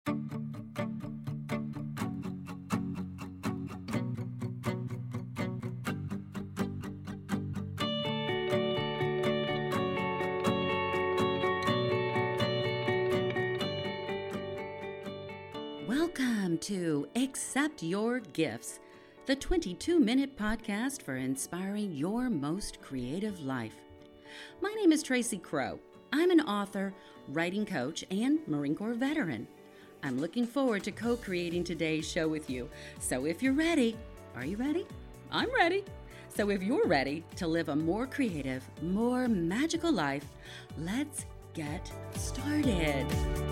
Welcome to Accept Your Gifts, the 22-minute podcast for inspiring your most creative life. My name is Tracy Crow. I'm an author, writing coach, and Marine Corps veteran. I'm looking forward to co-creating today's show with you. So if you're ready, are you ready? I'm ready. So if you're ready to live a more creative, more magical life, let's get started.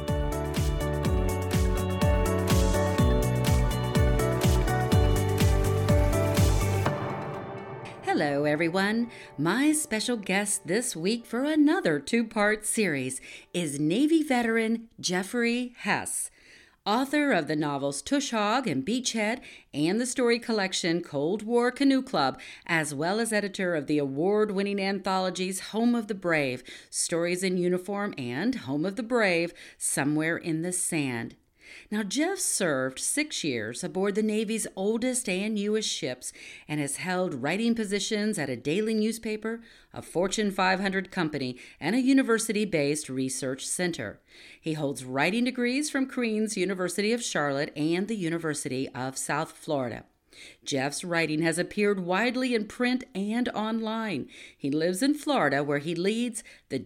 Hello, everyone. My special guest this week for another two-part series is Navy veteran Jeffrey Hess, author of the novels Tush Hog and Beachhead and the story collection Cold War Canoe Club, as well as editor of the award-winning anthologies Home of the Brave, Stories in Uniform, and Home of the Brave, Somewhere in the Sand. Now, Jeff served 6 years aboard the Navy's oldest and newest ships and has held writing positions at a daily newspaper, a Fortune 500 company, and a university-based research center. He holds writing degrees from Queen's University of Charlotte and the University of South Florida. Jeff's writing has appeared widely in print and online. He lives in Florida, where he leads the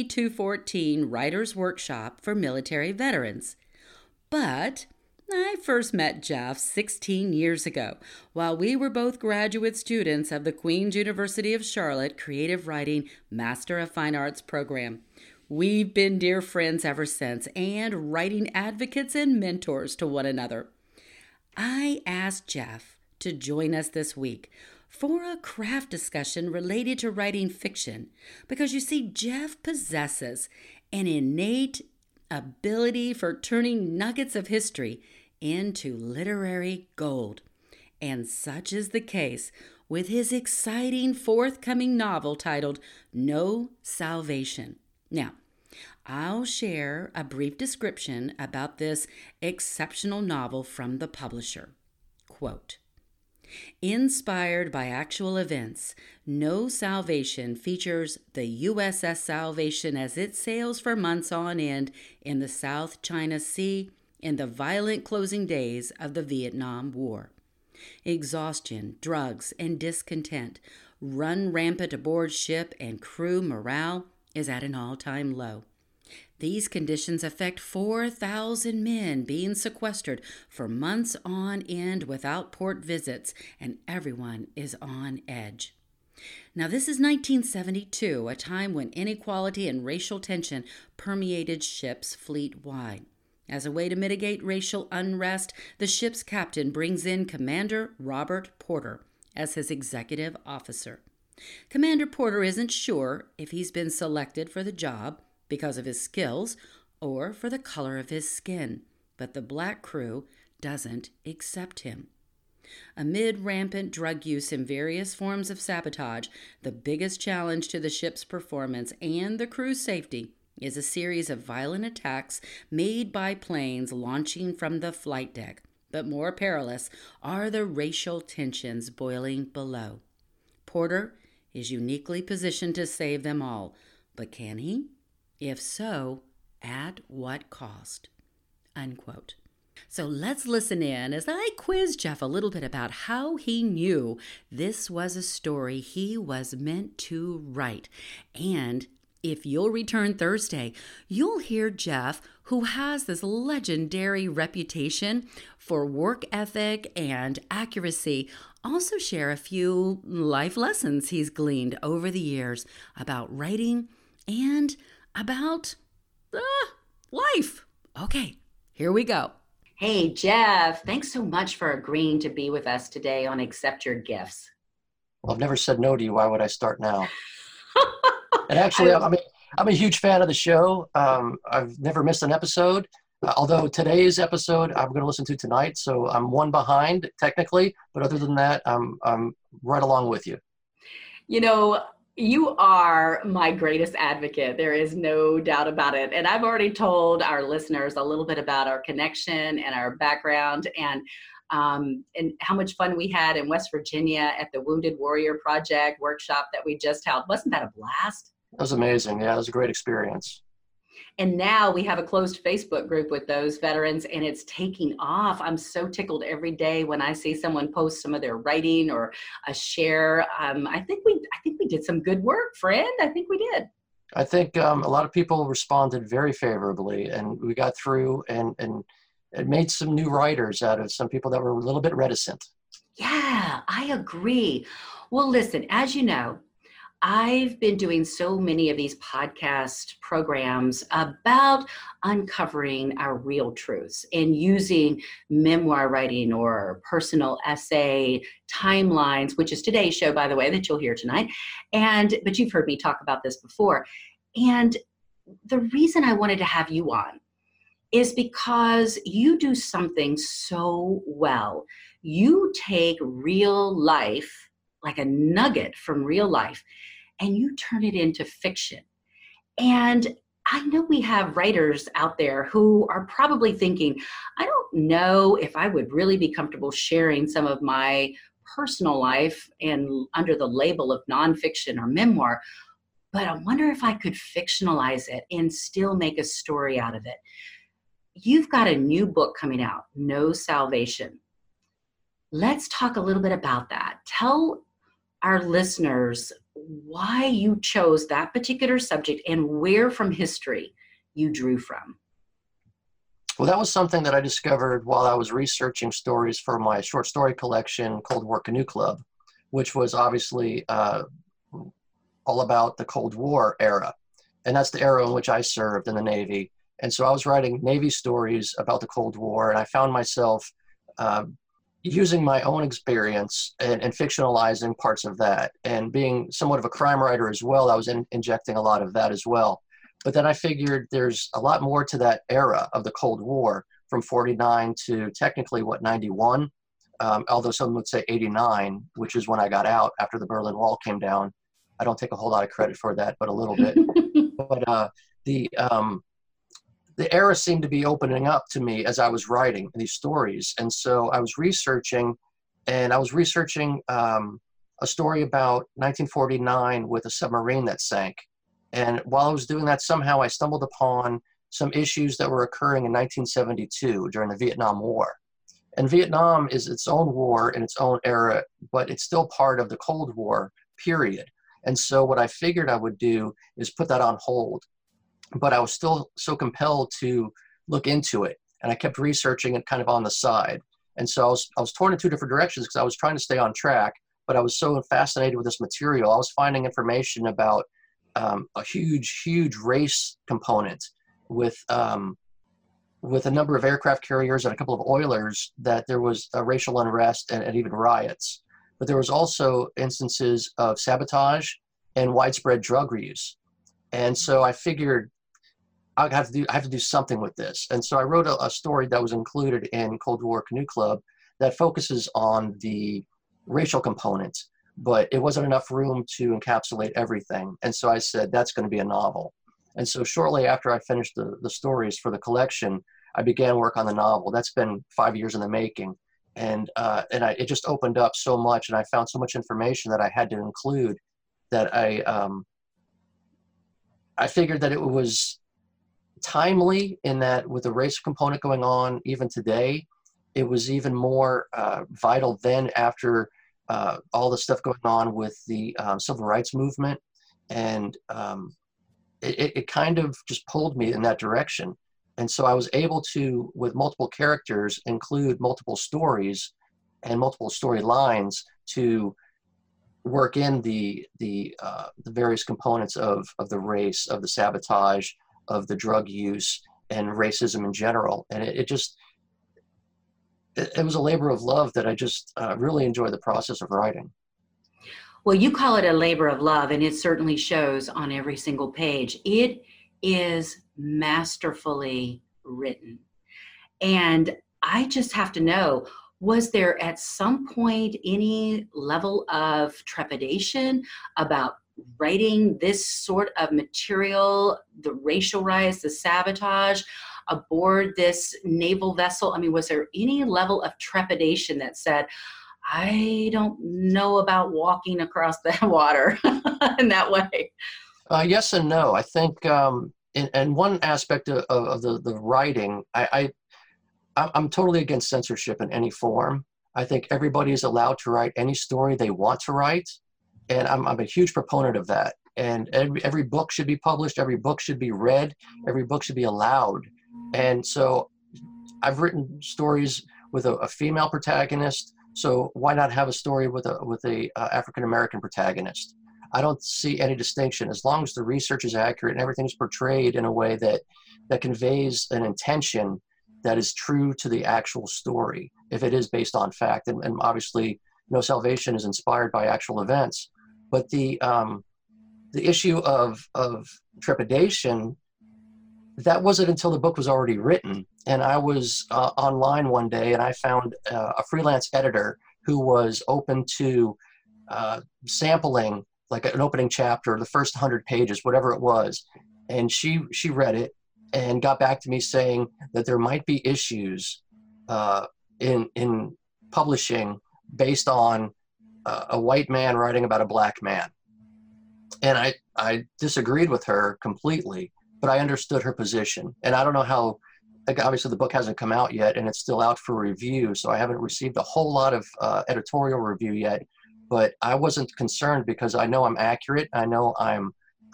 DD-214 Writers Workshop for military veterans. But I first met Jeff 16 years ago while we were both graduate students of the Queen's University of Charlotte Creative Writing Master of Fine Arts program. We've been dear friends ever since and writing advocates and mentors to one another. I asked Jeff to join us this week for a craft discussion related to writing fiction because you see, Jeff possesses an innate ability for turning nuggets of history into literary gold. And such is the case with his exciting forthcoming novel titled No Salvation. Now, I'll share a brief description about this exceptional novel from the publisher. Quote, inspired by actual events, No Salvation features the USS Salvation as it sails for months on end in the South China Sea in the violent closing days of the Vietnam War. Exhaustion, drugs, and discontent run rampant aboard ship, and crew morale is at an all-time low. These conditions affect 4,000 men being sequestered for months on end without port visits, and everyone is on edge. Now, this is 1972, a time when inequality and racial tension permeated ships fleet-wide. As a way to mitigate racial unrest, the ship's captain brings in Commander Robert Porter as his executive officer. Commander Porter isn't sure if he's been selected for the job because of his skills or for the color of his skin, but the black crew doesn't accept him. Amid rampant drug use and various forms of sabotage, the biggest challenge to the ship's performance and the crew's safety is a series of violent attacks made by planes launching from the flight deck. But more perilous are the racial tensions boiling below. Porter is uniquely positioned to save them all, but can he? If so, at what cost? Unquote. So let's listen in as I quiz Jeff a little bit about how he knew this was a story he was meant to write. And if you'll return Thursday, you'll hear Jeff, who has this legendary reputation for work ethic and accuracy, also share a few life lessons he's gleaned over the years about writing and about life. Okay, here we go. Hey, Jeff, thanks so much for agreeing to be with us today on Accept Your Gifts. Well, I've never said no to you. Why would I start now? And actually, I'm a huge fan of the show. I've never missed an episode. Although today's episode I'm going to listen to tonight, so I'm one behind technically. But other than that, I'm right along with you. You know, You are my greatest advocate. There is no doubt about it. And I've already told our listeners a little bit about our connection and our background and how much fun we had in West Virginia at the Wounded Warrior Project workshop that we just held. Wasn't that a blast? That was amazing. Yeah, it was a great experience. And now we have a closed Facebook group with those veterans, and it's taking off. I'm so tickled every day when I see someone post some of their writing or a share. I think we did some good work, friend. I think we did. I think a lot of people responded very favorably, and we got through and it made some new writers out of some people that were a little bit reticent. Yeah, I agree. Well, listen, as you know, I've been doing so many of these podcast programs about uncovering our real truths and using memoir writing or personal essay timelines, which is today's show, by the way, that you'll hear tonight. But you've heard me talk about this before. And the reason I wanted to have you on is because you do something so well. You take real life, like a nugget from real life, and you turn it into fiction. And I know we have writers out there who are probably thinking, I don't know if I would really be comfortable sharing some of my personal life and under the label of nonfiction or memoir, but I wonder if I could fictionalize it and still make a story out of it. You've got a new book coming out, No Salvation. Let's talk a little bit about that. Tell our listeners why you chose that particular subject and where from history you drew from. Well, that was something that I discovered while I was researching stories for my short story collection, Cold War Canoe Club, which was obviously all about the Cold War era. And that's the era in which I served in the Navy. And so I was writing Navy stories about the Cold War, and I found myself using my own experience and fictionalizing parts of that. And being somewhat of a crime writer as well, I was injecting a lot of that as well. But then I figured there's a lot more to that era of the Cold War, from 49 to technically, 91, although some would say 89, which is when I got out after the Berlin Wall came down. I don't take a whole lot of credit for that, but a little bit. But the era seemed to be opening up to me as I was writing these stories. And so I was researching a story about 1949 with a submarine that sank. And while I was doing that, somehow I stumbled upon some issues that were occurring in 1972 during the Vietnam War. And Vietnam is its own war in its own era, but it's still part of the Cold War period. And so what I figured I would do is put that on hold. But I was still so compelled to look into it, and I kept researching it kind of on the side. And so I was torn in two different directions because I was trying to stay on track, but I was so fascinated with this material. I was finding information about a huge race component with a number of aircraft carriers and a couple of oilers, that there was a racial unrest and even riots. But there was also instances of sabotage and widespread drug reuse. And so I figured I have to do something with this. And so I wrote a story that was included in Cold War Canoe Club that focuses on the racial component, but it wasn't enough room to encapsulate everything. And so I said, that's going to be a novel. And so shortly after I finished the stories for the collection, I began work on the novel. That's been 5 years in the making. And it just opened up so much, and I found so much information that I had to include that I figured that it was timely in that with the race component going on even today, it was even more vital then after all the stuff going on with the civil rights movement. And it kind of just pulled me in that direction. And so I was able to, with multiple characters, include multiple stories and multiple storylines to work in the various components of the race, of the sabotage, of the drug use, and racism in general. And it was a labor of love that I just really enjoyed the process of writing. Well, you call it a labor of love, and it certainly shows on every single page. It is masterfully written. And I just have to know, was there at some point any level of trepidation about writing this sort of material, the racial riots, the sabotage aboard this naval vessel? I mean, was there any level of trepidation that said, I don't know about walking across that water in that way? Yes and no. I think in one aspect of the writing, I'm totally against censorship in any form. I think everybody is allowed to write any story they want to write, and I'm a huge proponent of that. And every book should be published, every book should be read, every book should be allowed. And so I've written stories with a female protagonist, so why not have a story with a African American protagonist? I don't see any distinction as long as the research is accurate and everything's portrayed in a way that conveys an intention that is true to the actual story, if it is based on fact. And obviously, No Salvation is inspired by actual events. But the issue of trepidation, that wasn't until the book was already written. And I was online one day, and I found a freelance editor who was open to sampling like an opening chapter, the first 100 pages, whatever it was. And she read it and got back to me saying that there might be issues in publishing based on a white man writing about a black man. And I disagreed with her completely, but I understood her position. And I don't know how, like, obviously the book hasn't come out yet and it's still out for review, so I haven't received a whole lot of editorial review yet. But I wasn't concerned because I know I'm accurate. I know I'm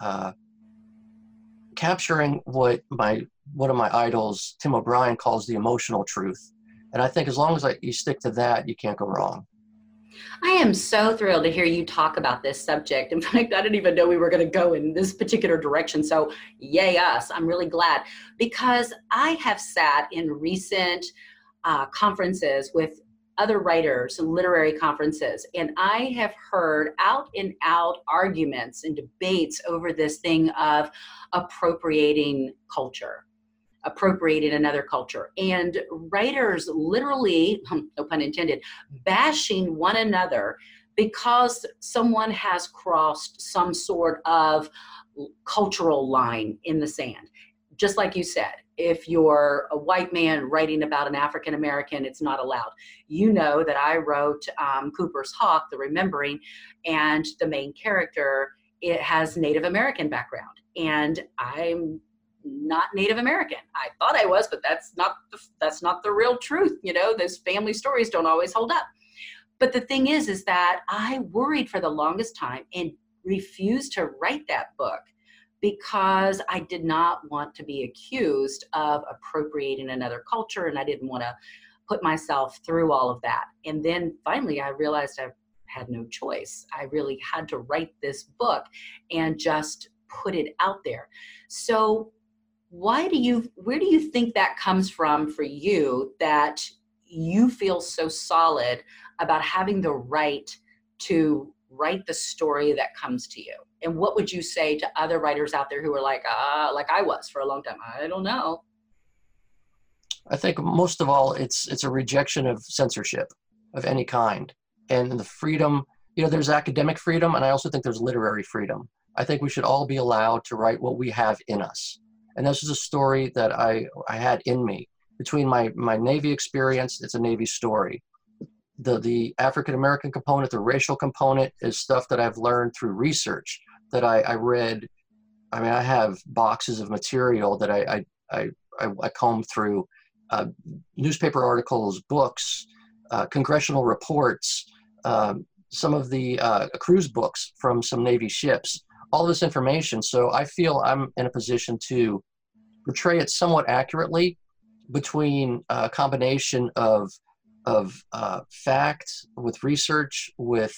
capturing what one of my idols, Tim O'Brien, calls the emotional truth. And I think as long as you stick to that, you can't go wrong. I am so thrilled to hear you talk about this subject. In fact, I didn't even know we were going to go in this particular direction. So yay us. I'm really glad, because I have sat in recent conferences with other writers and literary conferences, and I have heard out and out arguments and debates over this thing of appropriating culture, appropriating another culture, and writers literally, no pun intended, bashing one another because someone has crossed some sort of cultural line in the sand. Just like you said, if you're a white man writing about an African American, it's not allowed. You know that I wrote Cooper's Hawk, The Remembering, and the main character, it has Native American background, and I'm not Native American. I thought I was, but that's not the real truth. You know, those family stories don't always hold up. But the thing is that I worried for the longest time and refused to write that book because I did not want to be accused of appropriating another culture, and I didn't want to put myself through all of that. And then finally I realized I had no choice. I really had to write this book and just put it out there. So where do you think that comes from for you, that you feel so solid about having the right to write the story that comes to you? And what would you say to other writers out there who are like I was for a long time? I don't know. I think most of all, it's a rejection of censorship of any kind, and the freedom. You know, there's academic freedom, and I also think there's literary freedom. I think we should all be allowed to write what we have in us. And this is a story that I had in me. Between my Navy experience, it's a Navy story. The African-American component, the racial component, is stuff that I've learned through research, that I read. I mean, I have boxes of material that I comb through, newspaper articles, books, congressional reports, some of the cruise books from some Navy ships, all this information. So I feel I'm in a position to portray it somewhat accurately between a combination of fact with research, with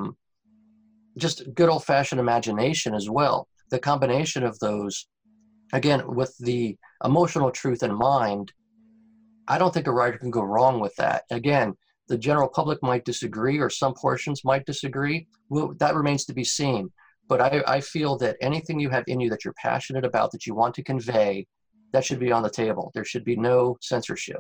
just good old-fashioned imagination as well. The combination of those, again, with the emotional truth in mind, I don't think a writer can go wrong with that. Again, the general public might disagree, or some portions might disagree. Well, that remains to be seen. But I feel that anything you have in you that you're passionate about, that you want to convey, that should be on the table. There should be no censorship.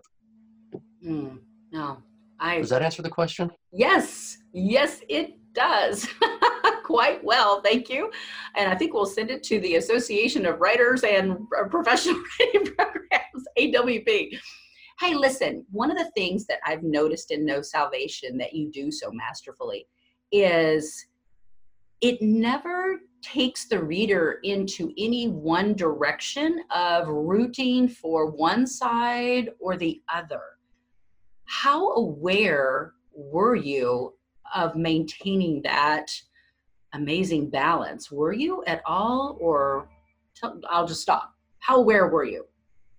No, Does that answer the question? Yes, it does. quite well, thank you. And I think we'll send it to the Association of Writers and Professional Writing Programs, AWP. Hey, listen, one of the things that I've noticed in No Salvation that you do so masterfully is it never takes the reader into any one direction of rooting for one side or the other. How aware were you of maintaining that amazing balance? Were you at all, or I'll just stop. How aware were you?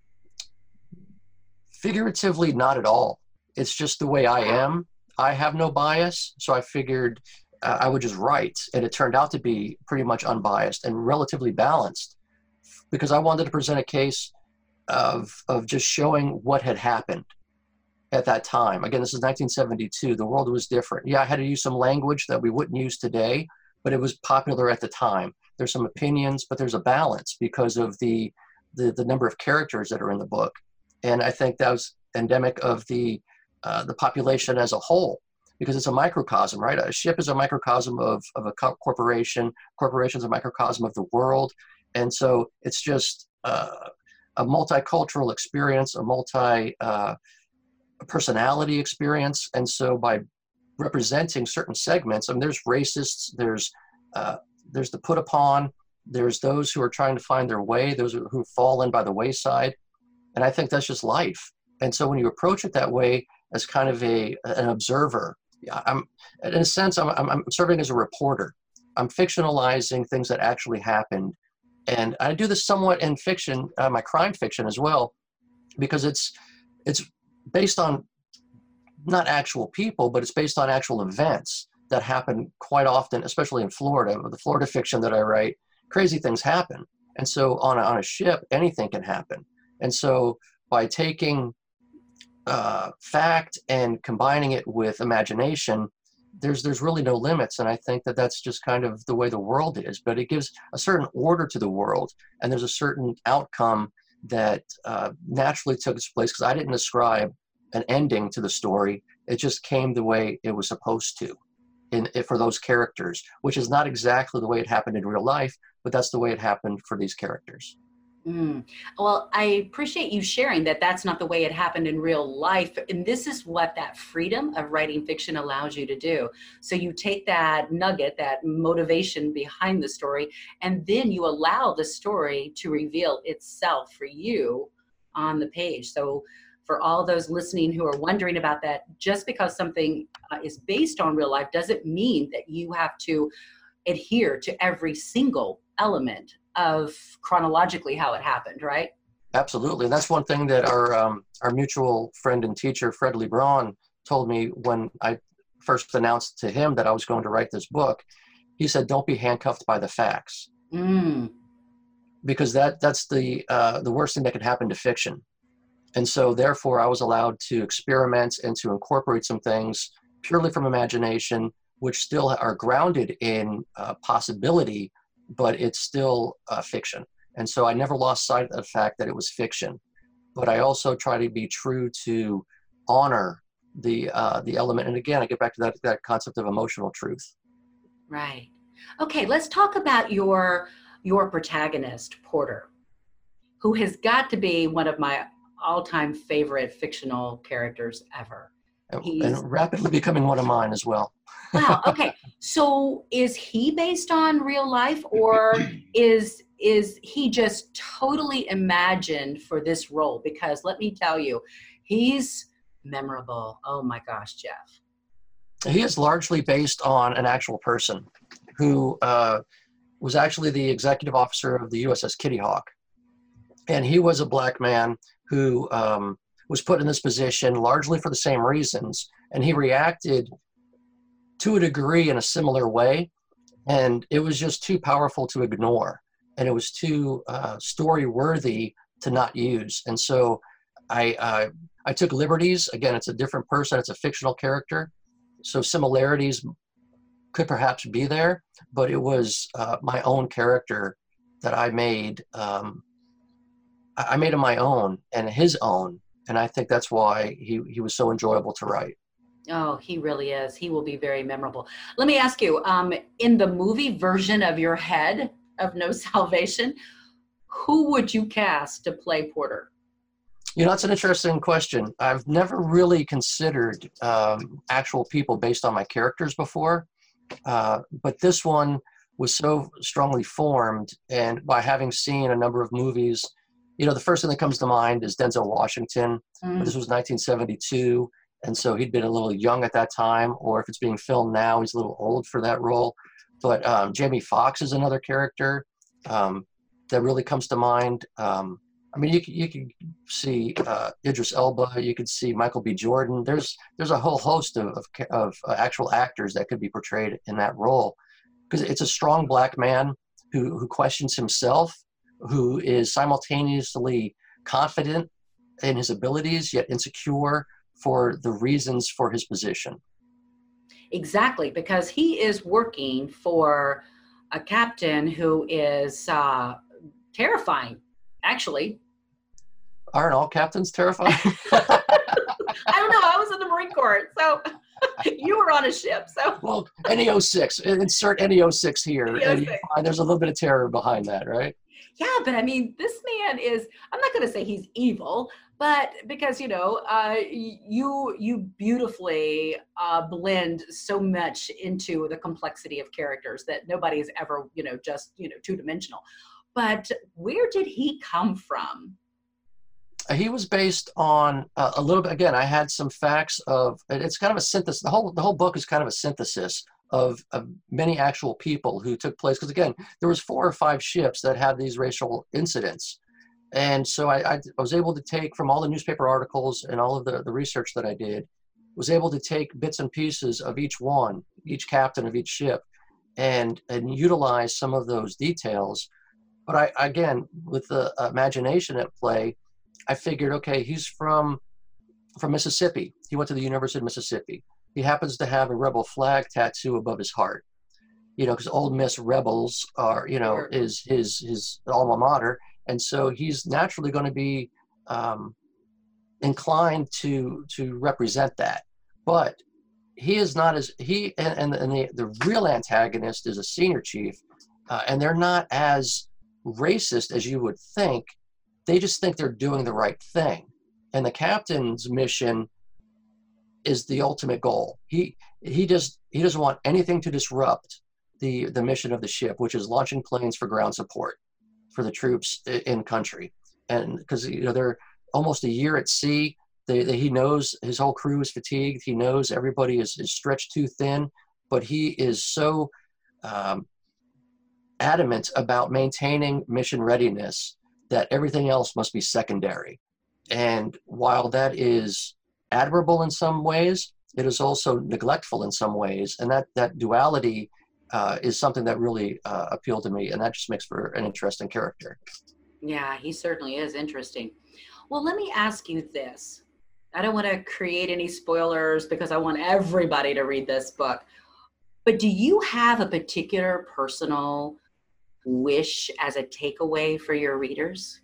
Figuratively, not at all. It's just the way I am. I have no bias, so I figured I would just write, and it turned out to be pretty much unbiased and relatively balanced, because I wanted to present a case of just showing what had happened at that time. Again, this is 1972. The world was different. Yeah, I had to use some language that we wouldn't use today, but it was popular at the time. There's some opinions, but there's a balance because of the number of characters that are in the book. And I think that was endemic of the population as a whole, because it's a microcosm, right? A ship is a microcosm of a corporation. Corporation's a microcosm of the world. And so it's just a multicultural experience, a multi-personality experience. And so by representing certain segments, I mean, there's racists, there's the put upon, there's those who are trying to find their way, those who fall in by the wayside. And I think that's just life. And so when you approach it that way as kind of an observer, I'm in a sense, I'm serving as a reporter. I'm fictionalizing things that actually happened. And I do this somewhat in fiction, my crime fiction as well, because it's based on not actual people, but it's based on actual events that happen quite often, especially in Florida. The Florida fiction that I write, crazy things happen. And so on a ship, anything can happen. And so by taking fact and combining it with imagination, there's really no limits. And I think that that's just kind of the way the world is. But it gives a certain order to the world, and there's a certain outcome that naturally took its place, because I didn't ascribe an ending to the story. It just came the way it was supposed to for those characters, which is not exactly the way it happened in real life, but that's the way it happened for these characters. Well, I appreciate you sharing that that's not the way it happened in real life. And this is what that freedom of writing fiction allows you to do. So you take that nugget, that motivation behind the story, and then you allow the story to reveal itself for you on the page. So for all those listening who are wondering about that, just because something is based on real life doesn't mean that you have to adhere to every single element of chronologically how it happened, right? Absolutely. And that's one thing that our mutual friend and teacher, Fred LeBron, told me when I first announced to him that I was going to write this book. He said, don't be handcuffed by the facts. Because that's the worst thing that could happen to fiction. And so therefore I was allowed to experiment and to incorporate some things purely from imagination, which still are grounded in possibility, but it's still fiction. And so I never lost sight of the fact that it was fiction. But I also try to be true to honor the element. And again, I get back to that concept of emotional truth. Right. Okay, let's talk about your protagonist, Porter, who has got to be one of my all-time favorite fictional characters ever. And rapidly becoming one of mine as well. Wow. Okay. So is he based on real life, or is he just totally imagined for this role? Because let me tell you, he's memorable. Oh my gosh, Jeff. He is largely based on an actual person who was actually the executive officer of the USS Kitty Hawk. And he was a black man who was put in this position largely for the same reasons. And he reacted to a degree in a similar way. And it was just too powerful to ignore. And it was too story worthy to not use. And so I took liberties. Again, it's a different person. It's a fictional character. So similarities could perhaps be there, but it was my own character that I made. I made him my own and his own. And I think that's why he was so enjoyable to write. Oh, he really is. He will be very memorable. Let me ask you, in the movie version of your head of No Salvation, who would you cast to play Porter? That's an interesting question. I've never really considered actual people based on my characters before, but this one was so strongly formed, and by having seen a number of movies, the first thing that comes to mind is Denzel Washington. But this was 1972, and so he'd been a little young at that time, or if it's being filmed now, he's a little old for that role. But Jamie Foxx is another character that really comes to mind. You could see Idris Elba. You could see Michael B. Jordan. There's a whole host of actual actors that could be portrayed in that role, because it's a strong black man who questions himself, who is simultaneously confident in his abilities yet insecure for the reasons for his position. Exactly, because he is working for a captain who is terrifying, actually. Aren't all captains terrifying? I don't know. I was in the Marine Corps, so you were on a ship. So well, NEO6. Insert NEO6 here. And there's a little bit of terror behind that, right? Yeah, but I mean, this man is, I'm not going to say he's evil, but because, you beautifully blend so much into the complexity of characters that nobody is ever, just, two-dimensional. But where did he come from? He was based on a little bit, again, I had some facts it's kind of a synthesis. The whole book is kind of a synthesis of many actual people who took place. Because again, there was 4 or 5 ships that had these racial incidents. And so I was able to take from all the newspaper articles and all of the research that I did, was able to take bits and pieces of each captain of each ship, and utilize some of those details. But again, with the imagination at play, I figured, okay, he's from Mississippi. He went to the University of Mississippi. He happens to have a rebel flag tattoo above his heart, because Ole Miss Rebels are, is his alma mater. And so he's naturally going to be inclined to represent that. But he is not the real antagonist is a senior chief, and they're not as racist as you would think. They just think they're doing the right thing. And the captain's mission is the ultimate goal. He doesn't want anything to disrupt the mission of the ship, which is launching planes for ground support for the troops in country. And because they're almost a year at sea, he knows his whole crew is fatigued. He knows everybody is stretched too thin, but he is so adamant about maintaining mission readiness that everything else must be secondary. And while that is admirable in some ways, it is also neglectful in some ways. And that duality is something that really appealed to me, and that just makes for an interesting character. Yeah, he certainly is interesting. Well, let me ask you this. I don't want to create any spoilers because I want everybody to read this book. But do you have a particular personal wish as a takeaway for your readers?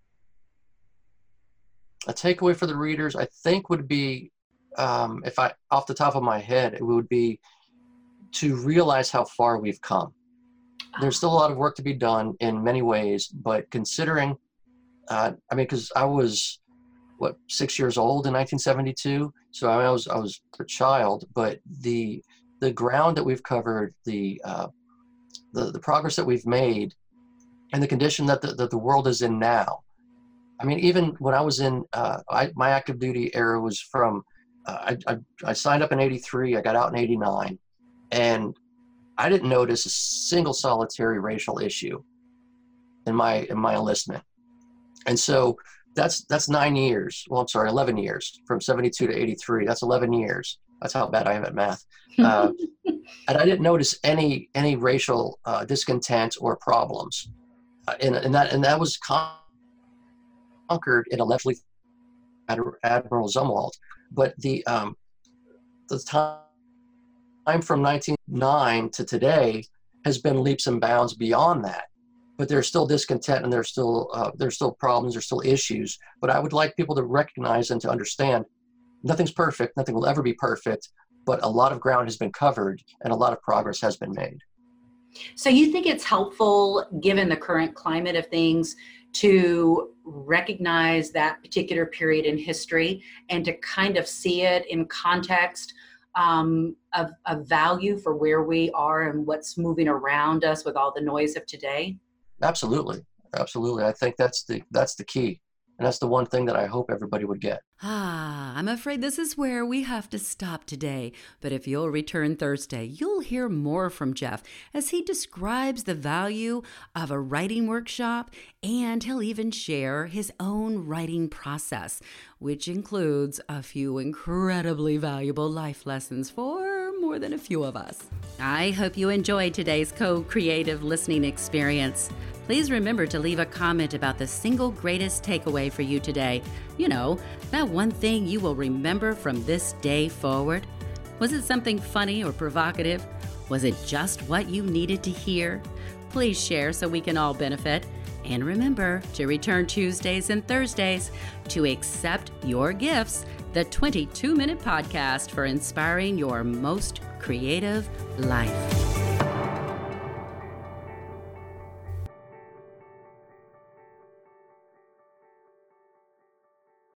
A takeaway for the readers, I think, would be, if I, off the top of my head, it would be to realize how far we've come. There's still a lot of work to be done in many ways, but considering, because I was, 6 years old in 1972, so I was a child, but the ground that we've covered, the progress that we've made, and the condition that the world is in now. Even when I was in my active duty era was from I signed up in '83, I got out in '89, and I didn't notice a single solitary racial issue in my enlistment. And so that's 9 years. Well, I'm sorry, 11 years from 72 to 83. That's 11 years. That's how bad I am at math. And I didn't notice any racial discontent or problems. And that was conquered in allegedly Admiral Zumwalt. But the time from 1909 to today has been leaps and bounds beyond that. But there's still discontent, and there's still problems, there's still issues. But I would like people to recognize and to understand nothing's perfect. Nothing will ever be perfect, but a lot of ground has been covered and a lot of progress has been made. So you think it's helpful, given the current climate of things, to recognize that particular period in history and to kind of see it in context of value for where we are and what's moving around us with all the noise of today? Absolutely. I think that's the key. And that's the one thing that I hope everybody would get. I'm afraid this is where we have to stop today. But if you'll return Thursday, you'll hear more from Jeff as he describes the value of a writing workshop, and he'll even share his own writing process, which includes a few incredibly valuable life lessons for more than a few of us. I hope you enjoyed today's co-creative listening experience. Please remember to leave a comment about the single greatest takeaway for you today. You know, that one thing you will remember from this day forward. Was it something funny or provocative? Was it just what you needed to hear? Please share so we can all benefit. And remember to return Tuesdays and Thursdays to accept your gifts, the 22-minute podcast for inspiring your most creative life.